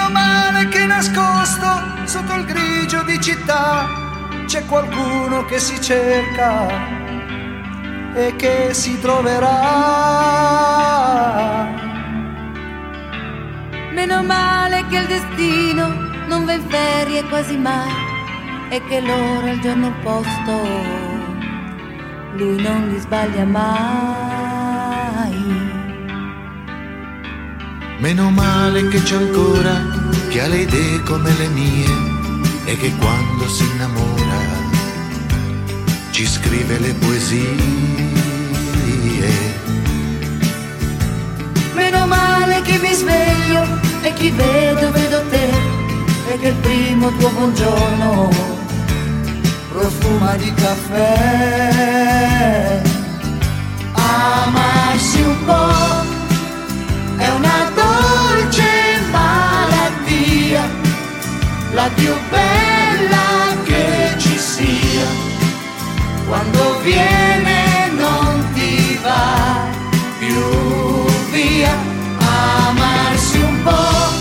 Meno male che nascosto sotto il grigio di città c'è qualcuno che si cerca e che si troverà. Meno male che il destino non va in ferie quasi mai e che l'ora, il giorno, il posto lui non li sbaglia mai. Meno male che c'è ancora chi ha le idee come le mie e che quando si innamora ci scrive le poesie. Meno male che mi sveglio e chi vedo te e che il primo tuo buongiorno Profuma di caffè. Amarsi un po' è una dolce malattia, la più bella che ci sia. Quando viene non ti va più via. Amarsi un po'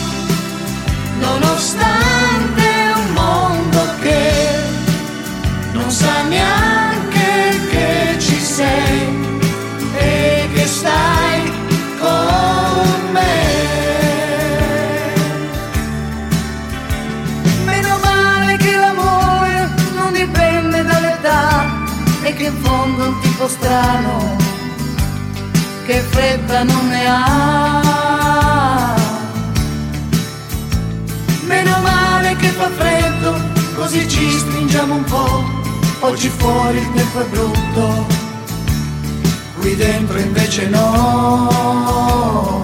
nonostante un mondo che non sa neanche che ci sei e che stai con me. Meno male che l'amore non dipende dall'età e che in fondo è un tipo strano che fretta non ne ha. Meno male che fa freddo, così ci stringiamo un po'. Oggi fuori il tempo è brutto, qui dentro invece no.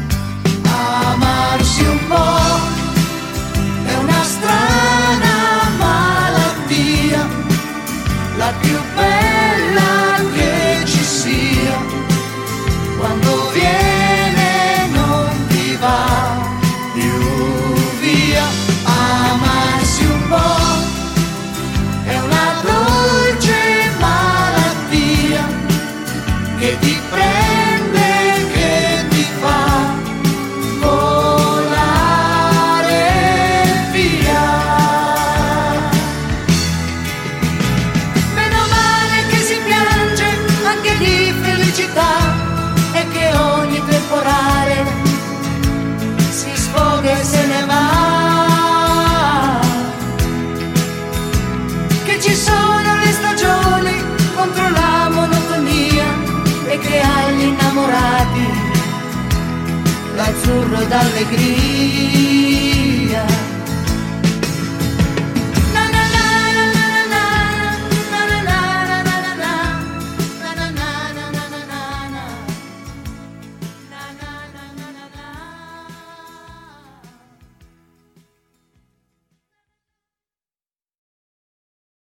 Amarsi un po' è una strana malattia, la più bella che ci sia. Quando viene non ti va più via. Amarsi un po' è una dolce malattia che ti prende, che ti fa volare via. Meno male che si piange anche di felicità e che ogni temporale si sfoga e se ne va. Che ci sono le stagioni contro la monotonia e che agli innamorati l'azzurro d'allegria.